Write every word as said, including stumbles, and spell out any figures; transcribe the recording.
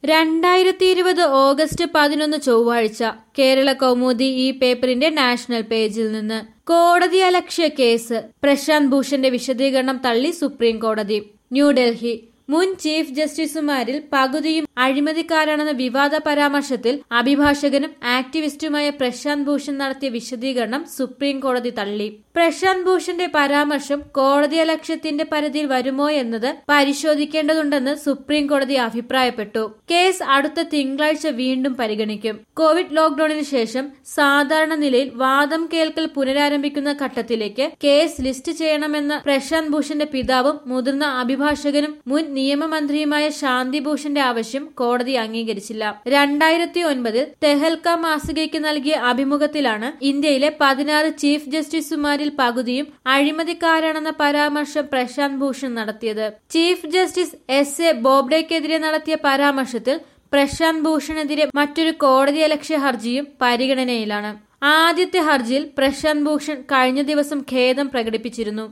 രണ്ടായിരത്തി ഇരുപത് ഓഗസ്റ്റ് പതിനൊന്ന് ചൊവ്വാഴ്ച കേരള കൗമുദി ഈ പേപ്പറിന്റെ നാഷണൽ പേജിൽ നിന്ന് കോടതിയലക്ഷ്യ കേസ് പ്രശാന്ത് ഭൂഷന്റെ വിശദീകരണം തള്ളി സുപ്രീം കോടതി. ന്യൂഡൽഹി മുൻ ചീഫ് ജസ്റ്റിസുമാരിൽ പകുതിയും അഴിമതിക്കാരാണെന്ന വിവാദ പരാമർശത്തിൽ അഭിഭാഷകനും ആക്ടിവിസ്റ്റുമായ പ്രശാന്ത് ഭൂഷൺ നടത്തിയ വിശദീകരണം സുപ്രീം കോടതി തള്ളി. പ്രശാന്ത് ഭൂഷന്റെ പരാമർശം കോടതിയലക്ഷ്യത്തിന്റെ പരിധിയിൽ വരുമോ എന്നത് പരിശോധിക്കേണ്ടതുണ്ടെന്ന് സുപ്രീം കോടതി അഭിപ്രായപ്പെട്ടു. കേസ് അടുത്ത തിങ്കളാഴ്ച വീണ്ടും പരിഗണിക്കും. കോവിഡ് ലോക്ഡൌണിന് ശേഷം സാധാരണ നിലയിൽ വാദം കേൾക്കൽ പുനരാരംഭിക്കുന്ന ഘട്ടത്തിലേക്ക് കേസ് ലിസ്റ്റ് ചെയ്യണമെന്ന പ്രശാന്ത് ഭൂഷന്റെ പിതാവും മുതിർന്ന അഭിഭാഷകനും മുൻ നിയമമന്ത്രിയുമായ ശാന്തി ഭൂഷന്റെ ആവശ്യം കോടതി അംഗീകരിച്ചില്ല. രണ്ടായിരത്തി ഒൻപതിൽ തെഹൽക്ക മാസികയ്ക്ക് നൽകിയ അഭിമുഖത്തിലാണ് ഇന്ത്യയിലെ പതിനാറ് ചീഫ് ജസ്റ്റിസുമാരിൽ പകുതിയും അഴിമതിക്കാരാണെന്ന പരാമർശം പ്രശാന്ത് ഭൂഷൺ നടത്തിയത്. ചീഫ് ജസ്റ്റിസ് എസ് എ ബോബ്ഡെക്കെതിരെ നടത്തിയ പരാമർശത്തിൽ പ്രശാന്ത് ഭൂഷണെതിരെ മറ്റൊരു കോടതിയലക്ഷ്യ ഹർജിയും പരിഗണനയിലാണ്. ആദ്യത്തെ ഹർജിയിൽ പ്രശാന്ത് ഭൂഷൺ കഴിഞ്ഞ ദിവസം ഖേദം പ്രകടിപ്പിച്ചിരുന്നു.